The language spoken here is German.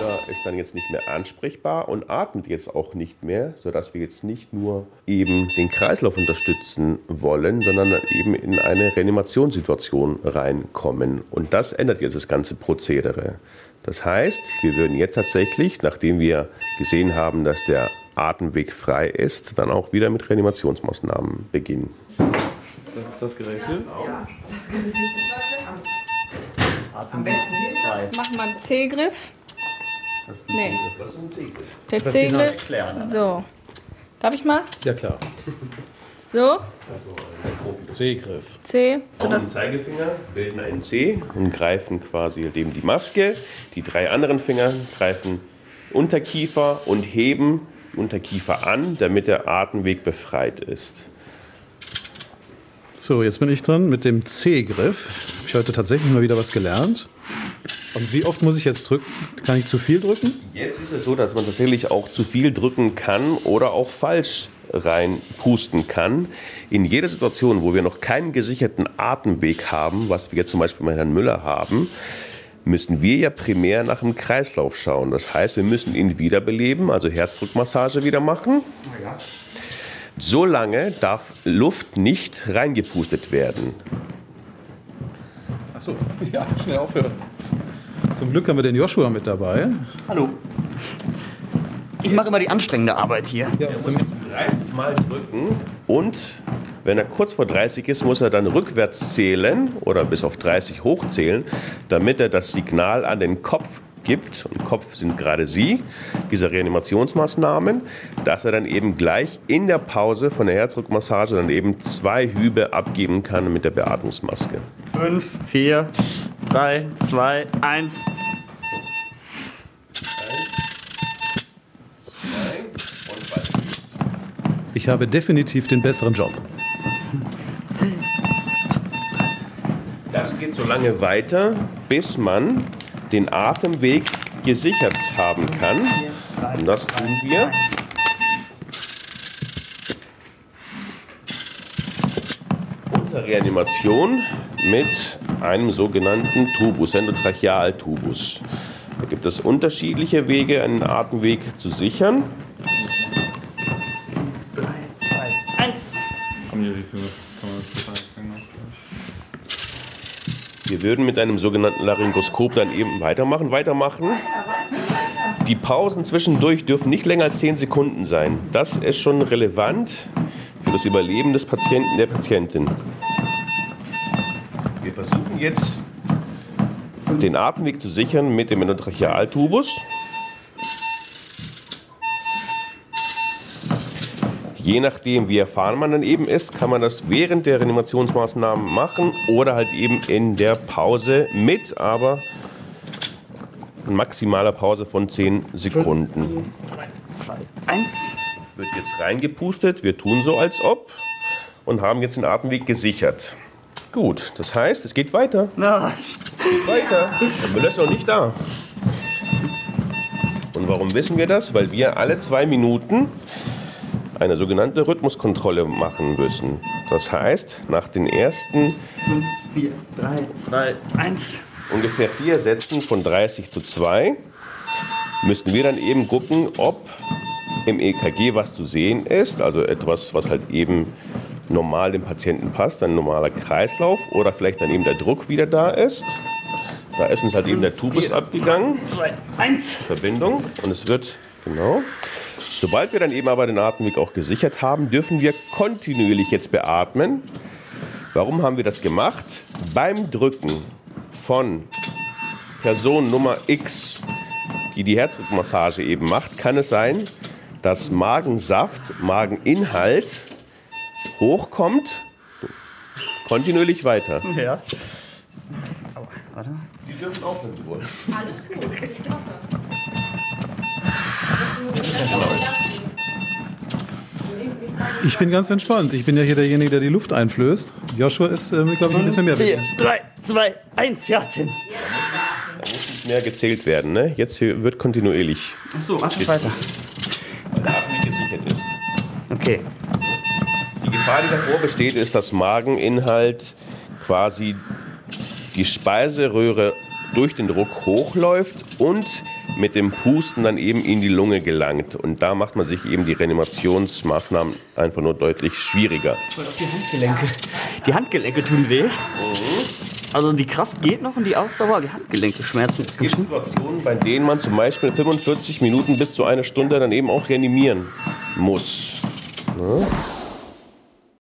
Müller ist dann jetzt nicht mehr ansprechbar und atmet jetzt auch nicht mehr, sodass wir jetzt nicht nur eben den Kreislauf unterstützen wollen, sondern dann eben in eine Reanimationssituation reinkommen. Und das ändert jetzt das ganze Prozedere. Das heißt, wir würden jetzt tatsächlich, nachdem wir gesehen haben, dass der Atemweg frei ist, dann auch wieder mit Reanimationsmaßnahmen beginnen. Das ist das Gerät hier? Ja, das Gerät. Am besten Machen wir einen C-Griff. Das ist ein Nee. C-Griff. Das ist ein C-Griff. Der Das Sie noch C-Griff. erklären. So. Darf ich mal? Ja, klar. So. C-Griff. C. So Die das Zeigefinger bilden ein C und greifen quasi eben die Maske. Die 3 anderen Finger greifen Unterkiefer und heben Unterkiefer an, damit der Atemweg befreit ist. So, jetzt bin ich dran mit dem C-Griff. Habe ich heute tatsächlich mal wieder was gelernt. Und wie oft muss ich jetzt drücken? Kann ich zu viel drücken? Jetzt ist es so, dass man tatsächlich auch zu viel drücken kann oder auch falsch reinpusten kann. In jeder Situation, wo wir noch keinen gesicherten Atemweg haben, was wir jetzt zum Beispiel bei Herrn Müller haben, müssen wir ja primär nach dem Kreislauf schauen. Das heißt, wir müssen ihn wiederbeleben, also Herzdruckmassage wieder machen. Solange darf Luft nicht reingepustet werden. Achso, ja, schnell aufhören. Zum Glück haben wir den Joshua mit dabei. Hallo. Ich mache immer die anstrengende Arbeit hier. Ja, Er muss jetzt 30 Mal drücken und wenn er kurz vor 30 ist, muss er dann rückwärts zählen oder bis auf 30 hochzählen, damit er das Signal an den Kopf gibt, und Kopf sind gerade Sie, diese Reanimationsmaßnahmen, dass er dann eben gleich in der Pause von der Herzdruckmassage dann eben 2 Hübe abgeben kann mit der Beatmungsmaske. 5, 4, 3, 2, 1. Ich habe definitiv den besseren Job. Das geht so lange weiter, bis man den Atemweg gesichert haben kann. Und das tun wir. Unter Reanimation mit einem sogenannten Tubus, Endotrachealtubus. Da gibt es unterschiedliche Wege, einen Atemweg zu sichern. 3, 2, 1. Hier siehst du, das kann man total machen. Wir würden mit einem sogenannten Laryngoskop dann eben weitermachen. Die Pausen zwischendurch dürfen nicht länger als 10 Sekunden sein. Das ist schon relevant für das Überleben des Patienten, der Patientin. Wir versuchen jetzt, den Atemweg zu sichern mit dem Endotrachealtubus. Je nachdem, wie erfahren man dann eben ist, kann man das während der Reanimationsmaßnahmen machen oder halt eben in der Pause mit, aber maximaler Pause von 10 Sekunden. 3, 2, 1. Wird jetzt reingepustet, wir tun so als ob und haben jetzt den Atemweg gesichert. Gut, das heißt, es geht weiter. Na, Geht weiter. Der Müller ist noch nicht da. Und warum wissen wir das? Weil wir alle 2 Minuten eine sogenannte Rhythmuskontrolle machen müssen. Das heißt, nach den ersten 5, 4, 3, 2, 1. ungefähr 4 Sätzen von 30 zu 2 müssten wir dann eben gucken, ob im EKG was zu sehen ist, also etwas, was halt eben normal dem Patienten passt, ein normaler Kreislauf oder vielleicht dann eben der Druck wieder da ist. Da ist uns halt eben der Tubus abgegangen, 2, 1. Verbindung, und es wird, genau. Sobald wir dann eben aber den Atemweg auch gesichert haben, dürfen wir kontinuierlich jetzt beatmen. Warum haben wir das gemacht? Beim Drücken von Person Nummer X, die die Herzdruckmassage eben macht, kann es sein, dass Magensaft, Mageninhalt hochkommt, kontinuierlich weiter. Ja. Aua, warte. Sie dürfen auch, wenn Sie wollen. Alles gut. Ich Wasser. Ich bin ganz entspannt. Ich bin ja hier derjenige, der die Luft einflößt. Joshua ist, glaube ich, ein bisschen mehr 4, bedient. 3, 2, 1. Ja, Tim. Da muss nicht mehr gezählt werden. Ne? Jetzt hier wird kontinuierlich, Achso, mach das weiter. weil der Atemweg gesichert ist. Okay. Die Gefahr, die davor besteht, ist, dass Mageninhalt quasi die Speiseröhre durch den Druck hochläuft und mit dem Pusten dann eben in die Lunge gelangt. Und da macht man sich eben die Reanimationsmaßnahmen einfach nur deutlich schwieriger. Die Handgelenke tun weh. Also die Kraft geht noch und die Ausdauer, die Handgelenke schmerzen. Es gibt Situationen, bei denen man zum Beispiel 45 Minuten bis zu 1 Stunde dann eben auch reanimieren muss. Ne?